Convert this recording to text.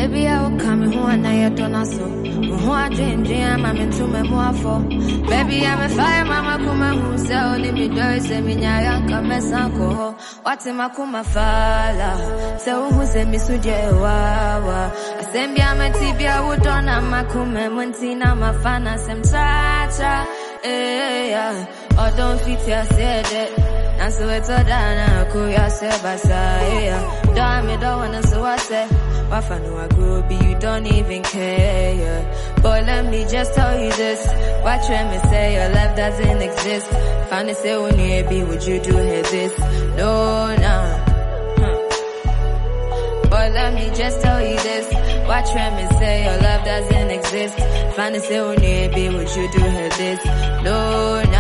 Baby, I will come in one night, don't I so? Who I drink, I'm into my more for. Baby, I'm a fire, mama, kuma, who sell, leave me doors, send me, I come as uncle. What's in my kuma fala? So who send me to Jewawa? I send me, I'm a tibia, would on my kuma, Montina, my fana, some cha, eh, or don't fit your said it. And so it's a dana, kuya sebasa, damn it, don't wanna so I say, Wafanu I grew up, you don't even care. Boy, let me just tell you this. Watch me say your life doesn't exist. Finally say when you be, would you do this? No, nah. Boy, let me just tell you this. Watch me say your love doesn't exist. Finally say when you be, would you do this? No, nah.